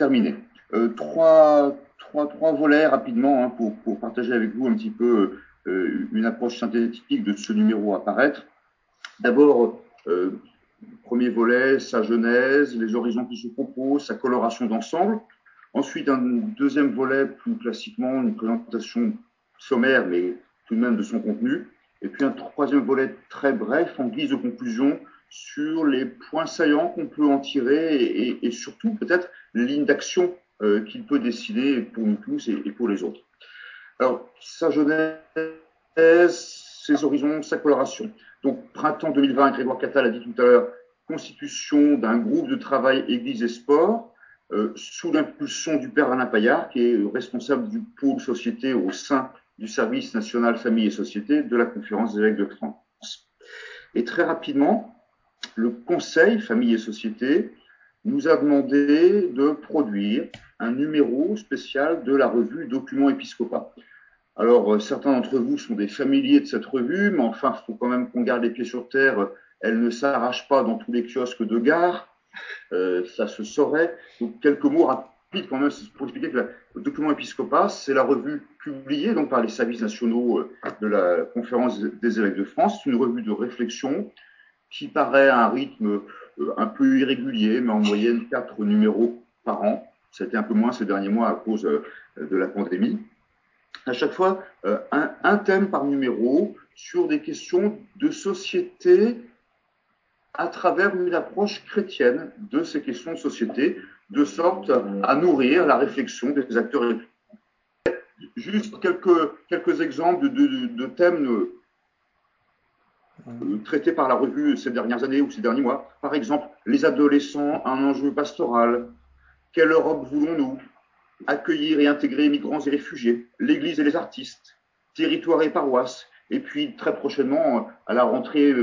terminé. Trois volets rapidement, hein, pour partager avec vous un petit peu une approche synthétique de ce numéro à paraître. D'abord, premier volet, sa genèse, les horizons qui se proposent, sa coloration d'ensemble. Ensuite, un deuxième volet, plus classiquement, une présentation sommaire, mais tout de même de son contenu. Et puis un troisième volet très bref, en guise de conclusion, sur les points saillants qu'on peut en tirer et surtout peut-être les lignes d'action qu'il peut décider pour nous tous et pour les autres. Alors, sa genèse, ses horizons, sa coloration. Donc, printemps 2020, Grégoire Cattal a dit tout à l'heure, constitution d'un groupe de travail Église et Sport, sous l'impulsion du père Alain Paillard, qui est responsable du pôle société au sein du service national famille et société de la conférence des évêques de France. Et très rapidement, le conseil famille et société nous a demandé de produire un numéro spécial de la revue Documents Épiscopat. Alors, certains d'entre vous sont des familiers de cette revue, mais enfin, il faut quand même qu'on garde les pieds sur terre. Elle ne s'arrache pas dans tous les kiosques de gare. Ça se saurait. Donc, quelques mots rapides quand même pour expliquer que le Document Épiscopat, c'est la revue publiée donc, par les services nationaux de la Conférence des évêques de France. C'est une revue de réflexion qui paraît à un rythme un peu irrégulier, mais en moyenne 4 numéros par an. C'était un peu moins ces derniers mois à cause de la pandémie. À chaque fois, un thème par numéro sur des questions de société à travers une approche chrétienne de ces questions de société, de sorte à nourrir la réflexion des acteurs. Juste quelques exemples de thèmes traités par la revue ces dernières années ou ces derniers mois. Par exemple, les adolescents, un enjeu pastoral. Quelle Europe voulons-nous? Accueillir et intégrer migrants et réfugiés, l'Église et les artistes, territoire et paroisse. Et puis, très prochainement, à la rentrée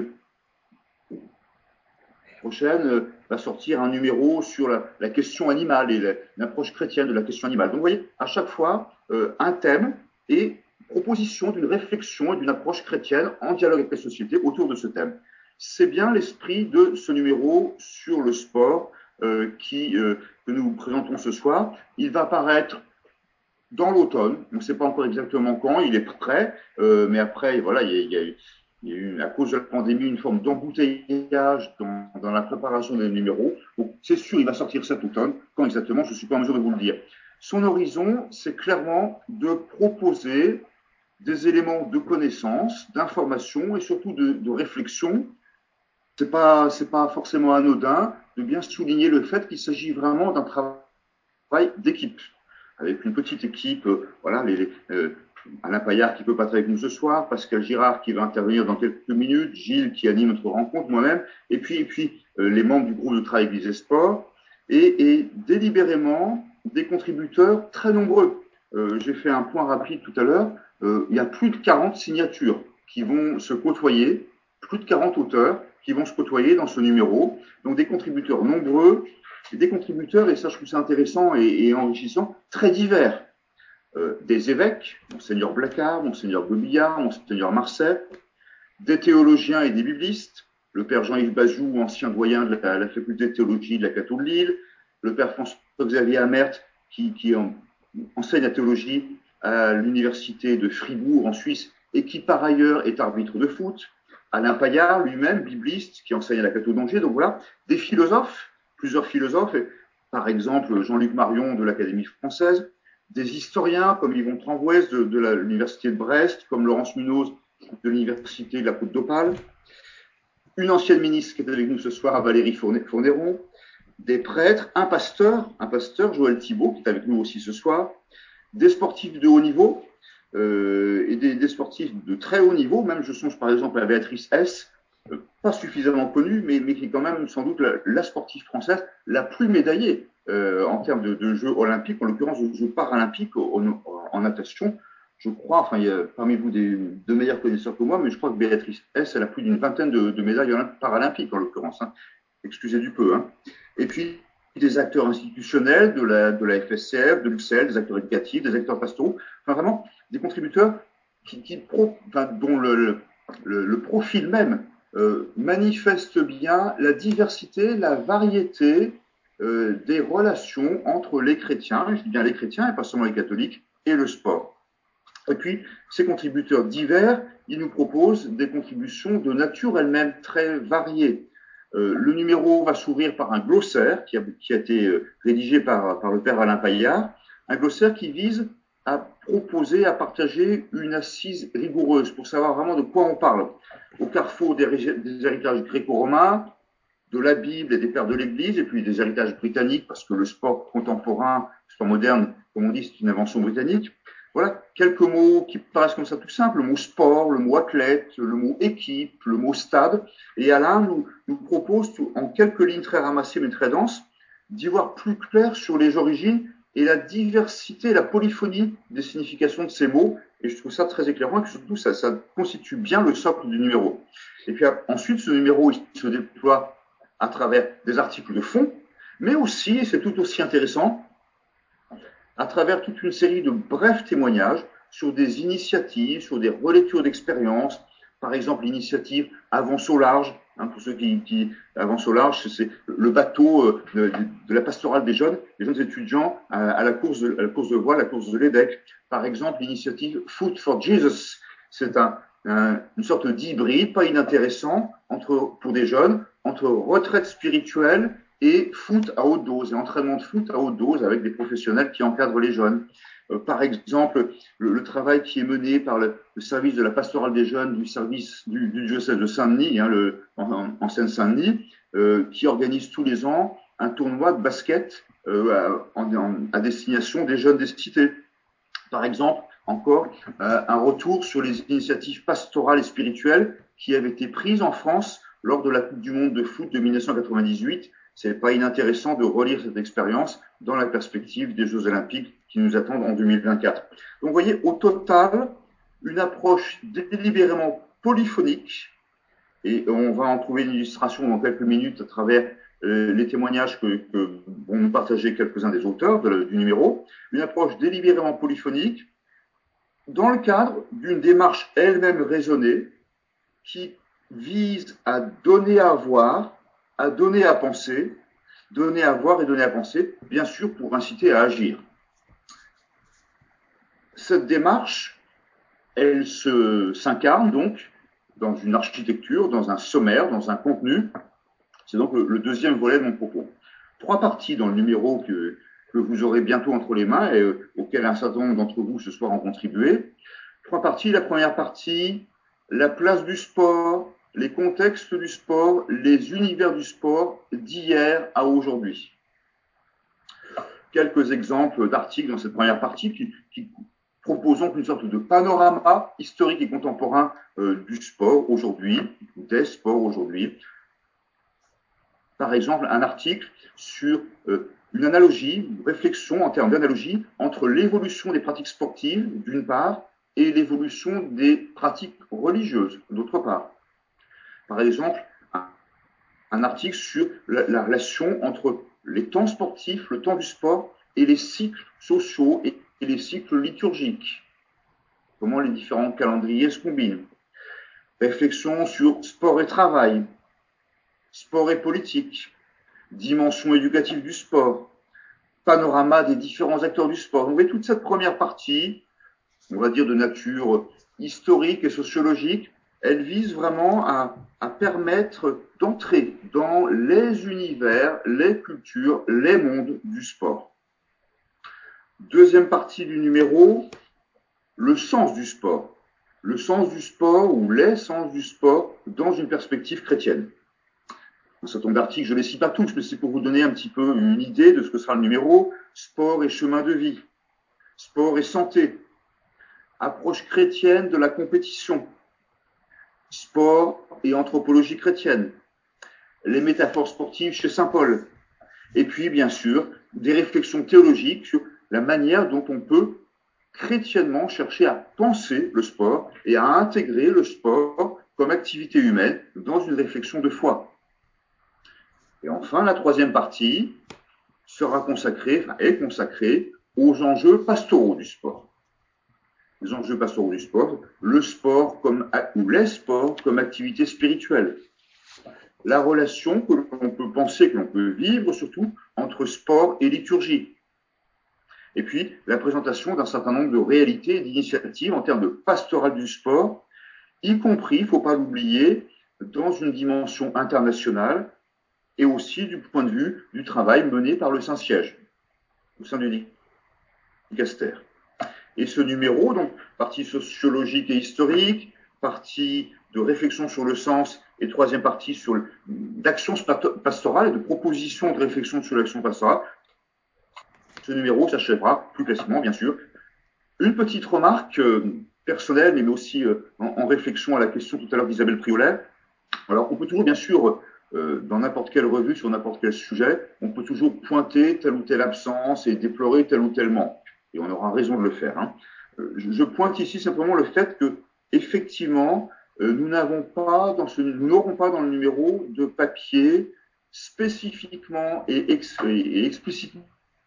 prochaine, va sortir un numéro sur la question animale et l'approche chrétienne de la question animale. Donc, vous voyez, à chaque fois, un thème et proposition d'une réflexion et d'une approche chrétienne en dialogue avec la société autour de ce thème. C'est bien l'esprit de ce numéro sur le sport que nous présentons ce soir. Il va paraître dans l'automne, on ne sait pas encore exactement quand, il est prêt, mais après, voilà, il y a eu, à cause de la pandémie, une forme d'embouteillage dans la préparation des numéros. Donc, c'est sûr, il va sortir cet automne. Quand exactement, je ne suis pas en mesure de vous le dire. Son horizon, c'est clairement de proposer des éléments de connaissance, d'information et surtout de réflexion. C'est pas forcément anodin de bien souligner le fait qu'il s'agit vraiment d'un travail d'équipe, avec une petite équipe, voilà, Alain Paillard qui peut pas être avec nous ce soir, Pascal Girard qui va intervenir dans quelques minutes, Gilles qui anime notre rencontre, moi-même, et puis les membres du groupe de travail Église et Sport, et délibérément des contributeurs très nombreux. J'ai fait un point rapide tout à l'heure, il y a plus de 40 signatures qui vont se côtoyer, plus de 40 auteurs qui vont se côtoyer dans ce numéro, donc des contributeurs nombreux, des contributeurs, et ça je trouve ça intéressant et enrichissant, très divers. Des évêques, Monseigneur Blacard, Monseigneur Gobillard, Monseigneur Marcet, des théologiens et des biblistes, le père Jean-Yves Bazou, ancien doyen de la faculté de théologie de la Cato de Lille, le père François-Xavier Amert, qui enseigne la théologie à l'université de Fribourg en Suisse et qui par ailleurs est arbitre de foot, Alain Paillard lui-même, bibliste, qui enseigne à la Cato d'Angers, donc voilà, des philosophes, plusieurs philosophes, par exemple Jean-Luc Marion de l'Académie française, des historiens comme Yvon Tremboise de l'Université de Brest, comme Laurence Munoz de l'Université de la Côte d'Opale, une ancienne ministre qui est avec nous ce soir, Valérie Fournéron, des prêtres, un pasteur, Joël Thibault, qui est avec nous aussi ce soir, des sportifs de haut niveau et des sportifs de très haut niveau, même je songe par exemple à Béatrice S., pas suffisamment connue, mais qui est quand même sans doute la sportive française la plus médaillée en termes de Jeux olympiques, en l'occurrence de Jeux paralympiques en natation. Je crois, enfin, il y a parmi vous de meilleurs connaisseurs que moi, mais je crois que Béatrice S., elle a plus d'une vingtaine de médailles paralympiques en l'occurrence. Hein. Excusez du peu. Hein. Et puis, des acteurs institutionnels de la FSCF, de l'UXEL, des acteurs éducatifs, des acteurs pastoraux, enfin vraiment des contributeurs dont le profil même manifeste bien la diversité, la variété des relations entre les chrétiens, je dis bien les chrétiens et pas seulement les catholiques, et le sport. Et puis, ces contributeurs divers, ils nous proposent des contributions de nature elle-même très variées. Le numéro va s'ouvrir par un glossaire qui a été rédigé par le père Alain Paillard, un glossaire qui vise à proposer, à partager une assise rigoureuse pour savoir vraiment de quoi on parle. Au carrefour des héritages gréco-romains, de la Bible et des pères de l'Église, et puis des héritages britanniques, parce que le sport contemporain, le sport moderne, comme on dit, c'est une invention britannique. Voilà, quelques mots qui paraissent comme ça tout simples, le mot sport, le mot athlète, le mot équipe, le mot stade. Et Alain nous propose, en quelques lignes très ramassées mais très denses, d'y voir plus clair sur les origines et la diversité, la polyphonie des significations de ces mots. Et je trouve ça très éclairant et que surtout, ça constitue bien le socle du numéro. Et puis ensuite, ce numéro, il se déploie à travers des articles de fond, mais aussi, et c'est tout aussi intéressant, à travers toute une série de brefs témoignages sur des initiatives, sur des relectures d'expériences. Par exemple, l'initiative Avance au large, pour ceux qui Avance au large, c'est le bateau de la pastorale des jeunes étudiants à la course de voile, la course de l'EDEC. Par exemple, l'initiative Food for Jesus, c'est une sorte d'hybride pas inintéressant pour des jeunes entre retraite spirituelle et foot à haute dose, et entraînement de foot à haute dose avec des professionnels qui encadrent les jeunes. Par exemple, le travail qui est mené par le service de la pastorale des jeunes du service du diocèse de Saint-Denis, en Seine-Saint-Denis, qui organise tous les ans un tournoi de basket à destination des jeunes des cités. Par exemple, encore un retour sur les initiatives pastorales et spirituelles qui avaient été prises en France lors de la Coupe du Monde de foot de 1998. C'est pas inintéressant de relire cette expérience dans la perspective des Jeux Olympiques qui nous attendent en 2024. Donc, vous voyez, au total, une approche délibérément polyphonique, et on va en trouver une illustration dans quelques minutes à travers les témoignages que vont nous partager quelques-uns des auteurs du numéro, une approche délibérément polyphonique dans le cadre d'une démarche elle-même raisonnée qui vise à donner à voir, à donner à penser, donner à voir et donner à penser, bien sûr pour inciter à agir. Cette démarche, elle s'incarne donc dans une architecture, dans un sommaire, dans un contenu. C'est donc le deuxième volet de mon propos. 3 parties dans le numéro que vous aurez bientôt entre les mains et auquel un certain nombre d'entre vous ce soir ont contribué. 3 parties. La première partie, la place du sport, les contextes du sport, les univers du sport d'hier à aujourd'hui. Quelques exemples d'articles dans cette première partie qui proposons une sorte de panorama historique et contemporain du sport aujourd'hui, des sports aujourd'hui. Par exemple, un article sur une analogie, une réflexion en termes d'analogie entre l'évolution des pratiques sportives, d'une part, et l'évolution des pratiques religieuses, d'autre part. Par exemple, un article sur la relation entre les temps sportifs, le temps du sport, et les cycles sociaux et les cycles liturgiques. Comment les différents calendriers se combinent. Réflexion sur sport et travail, sport et politique, dimension éducative du sport, panorama des différents acteurs du sport. Donc, vous voyez, toute cette première partie, on va dire de nature historique et sociologique, elle vise vraiment à permettre d'entrer dans les univers, les cultures, les mondes du sport. Deuxième partie du numéro, le sens du sport. Le sens du sport ou les sens du sport dans une perspective chrétienne. Un certain nombre d'articles, je ne les cite pas tous, mais c'est pour vous donner un petit peu une idée de ce que sera le numéro. Sport et chemin de vie. Sport et santé. Approche chrétienne de la compétition. Sport et anthropologie chrétienne. Les métaphores sportives chez saint Paul. Et puis, bien sûr, des réflexions théologiques sur la manière dont on peut chrétiennement chercher à penser le sport et à intégrer le sport comme activité humaine dans une réflexion de foi. Et enfin, la troisième partie est consacrée aux enjeux pastoraux du sport. Les enjeux pastoraux du sport, le sport ou les sports comme activité spirituelle. La relation que l'on peut penser, que l'on peut vivre surtout entre sport et liturgie. Et puis, la présentation d'un certain nombre de réalités et d'initiatives en termes de pastoral du sport, y compris, il ne faut pas l'oublier, dans une dimension internationale et aussi du point de vue du travail mené par le Saint-Siège au sein du dicaster. Et ce numéro, donc, partie sociologique et historique, partie de réflexion sur le sens et troisième partie sur d'action pastorale et de proposition de réflexion sur l'action pastorale, ce numéro s'achèvera plus classiquement, bien sûr. Une petite remarque personnelle, mais aussi en réflexion à la question tout à l'heure d'Isabelle Priolet. Alors, on peut toujours, bien sûr, dans n'importe quelle revue, sur n'importe quel sujet, on peut toujours pointer telle ou telle absence et déplorer tel ou tel manque. Et on aura raison de le faire. Hein. Je pointe ici simplement le fait que, effectivement, nous n'aurons pas dans le numéro de papier spécifiquement et explicitement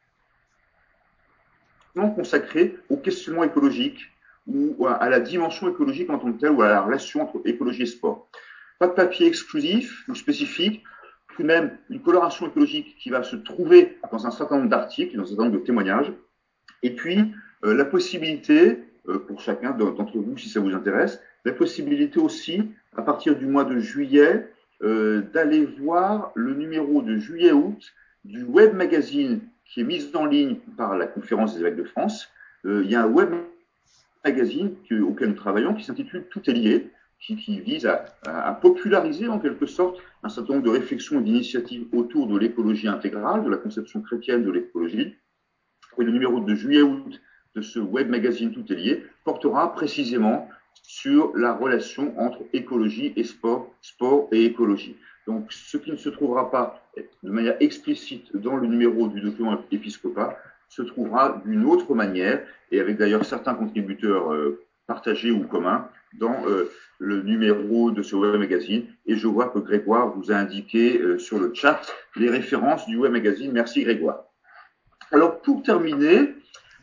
consacré au questionnement écologique ou à la dimension écologique en tant que telle ou à la relation entre écologie et sport. Pas de papier exclusif ou spécifique, tout de même une coloration écologique qui va se trouver dans un certain nombre d'articles, dans un certain nombre de témoignages, et puis la possibilité, pour chacun d'entre vous si ça vous intéresse, la possibilité aussi, à partir du mois de juillet, d'aller voir le numéro de juillet-août du web magazine qui est mis en ligne par la Conférence des évêques de France. Il y a un web magazine auquel nous travaillons qui s'intitule Tout est lié, qui vise à populariser en quelque sorte un certain nombre de réflexions et d'initiatives autour de l'écologie intégrale, de la conception chrétienne de l'écologie. Et le numéro de juillet-août de ce web magazine Tout est lié portera précisément sur la relation entre écologie et sport, sport et écologie. Donc, ce qui ne se trouvera pas de manière explicite dans le numéro du document épiscopat se trouvera d'une autre manière, et avec d'ailleurs certains contributeurs partagés ou communs, dans le numéro de ce web magazine. Et je vois que Grégoire vous a indiqué sur le chat les références du web magazine. Merci Grégoire. Alors, pour terminer,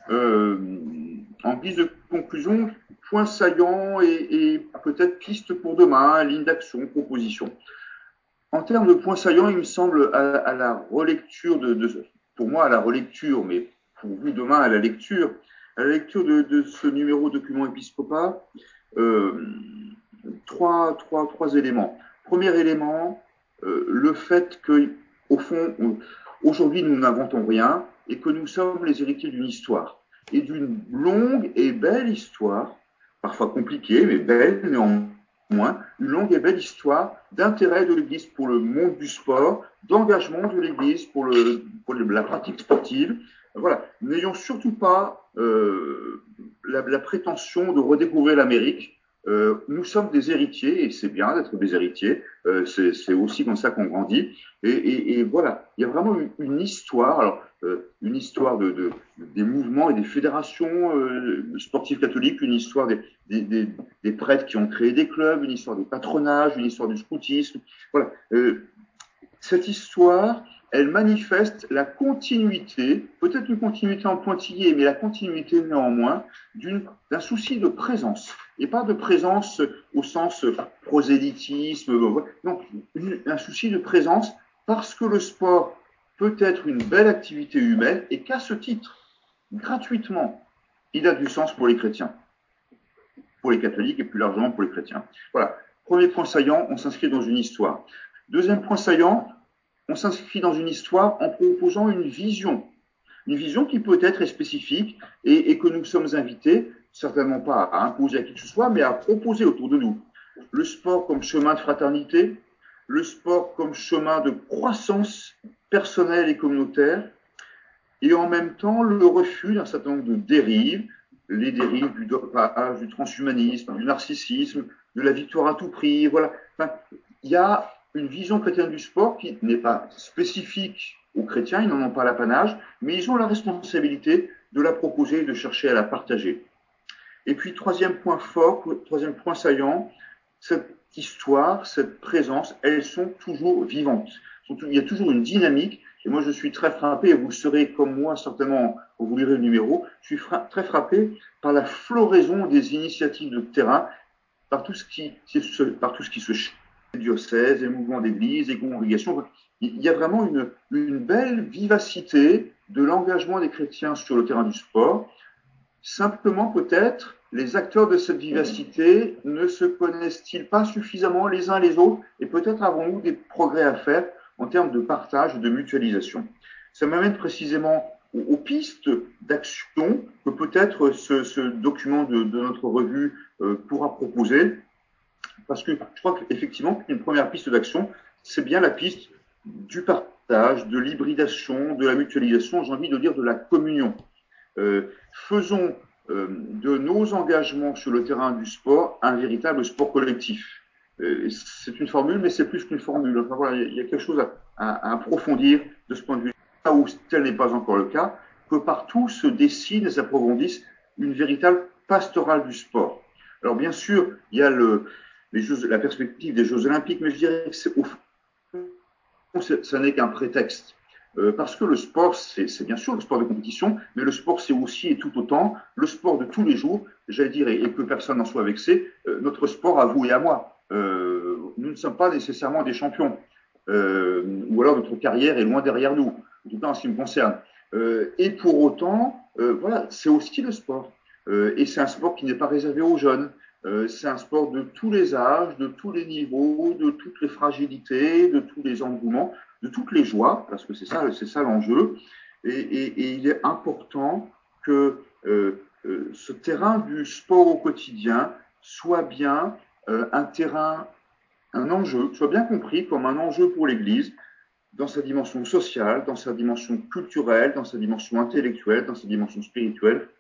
en guise de conclusion, points saillants et peut-être pistes pour demain, ligne d'action, proposition. En termes de points saillants, il me semble à la relecture pour moi à la relecture, mais pour vous demain à la lecture de ce numéro document épiscopat, trois éléments. Premier élément, le fait que, au fond, aujourd'hui nous n'inventons rien et que nous sommes les héritiers d'une histoire et d'une longue et belle histoire, parfois compliquée mais belle néanmoins, une longue et belle histoire d'intérêt de l'Église pour le monde du sport, d'engagement de l'Église pour la pratique sportive. Voilà, n'ayons surtout pas la prétention de redécouvrir l'Amérique. Nous sommes des héritiers, et c'est bien d'être des héritiers, c'est aussi comme ça qu'on grandit. Et voilà, il y a vraiment une histoire, alors une histoire des mouvements et des fédérations sportives catholiques, une histoire des prêtres qui ont créé des clubs, une histoire des patronages, une histoire du scoutisme. Voilà, cette histoire, elle manifeste la continuité, peut-être une continuité en pointillé, mais la continuité néanmoins d'un souci de présence. Et pas de présence au sens prosélytisme, non, un souci de présence parce que le sport peut être une belle activité humaine et qu'à ce titre, gratuitement, il a du sens pour les chrétiens, pour les catholiques et plus largement pour les chrétiens. Voilà. Premier point saillant, on s'inscrit dans une histoire. Deuxième point saillant, on s'inscrit dans une histoire en proposant une vision qui peut être spécifique et que nous sommes invités, certainement pas à imposer à qui que ce soit, mais à proposer autour de nous. Le sport comme chemin de fraternité, le sport comme chemin de croissance personnelle et communautaire, et en même temps le refus d'un certain nombre de dérives, les dérives du dopage, du transhumanisme, du narcissisme, de la victoire à tout prix. Voilà. Enfin, il y a une vision chrétienne du sport qui n'est pas spécifique aux chrétiens, ils n'en ont pas l'apanage, mais ils ont la responsabilité de la proposer et de chercher à la partager. Et puis, troisième point fort, troisième point saillant, cette histoire, cette présence, elles sont toujours vivantes. Il y a toujours une dynamique. Et moi, je suis très frappé, et vous le serez comme moi certainement quand vous lirez le numéro, je suis très frappé par la floraison des initiatives de terrain, par tout ce qui se diocèse, les mouvements d'église, les congrégations. il y a vraiment une belle vivacité de l'engagement des chrétiens sur le terrain du sport. Simplement, peut-être, les acteurs de cette vivacité ne se connaissent-ils pas suffisamment les uns les autres et peut-être avons-nous des progrès à faire en termes de partage et de mutualisation. Ça m'amène précisément aux pistes d'action que peut-être ce document de notre revue pourra proposer, parce que je crois qu'effectivement, une première piste d'action, c'est bien la piste du partage, de l'hybridation, de la mutualisation, j'ai envie de dire de la communion. Faisons de nos engagements sur le terrain du sport un véritable sport collectif. C'est une formule, mais c'est plus qu'une formule. Enfin, voilà, il y a quelque chose à approfondir de ce point de vue. Là où tel n'est pas encore le cas, que partout se dessine et s'approfondisse une véritable pastorale du sport. Alors bien sûr, il y a la perspective des Jeux Olympiques, mais je dirais que au fond, ça n'est qu'un prétexte. Parce que le sport, c'est bien sûr le sport de compétition, mais le sport, c'est aussi et tout autant le sport de tous les jours, j'allais dire, et que personne n'en soit vexé, notre sport à vous et à moi. Nous ne sommes pas nécessairement des champions, ou alors notre carrière est loin derrière nous, en tout cas en ce qui me concerne. Et pour autant, voilà, c'est aussi le sport. Et c'est un sport qui n'est pas réservé aux jeunes. C'est un sport de tous les âges, de tous les niveaux, de toutes les fragilités, de tous les engouements, de toutes les joies, parce que c'est ça l'enjeu. Et il est important que ce terrain du sport au quotidien soit bien un terrain, un enjeu, soit bien compris comme un enjeu pour l'Église, dans sa dimension sociale, dans sa dimension culturelle, dans sa dimension intellectuelle, dans sa dimension spirituelle,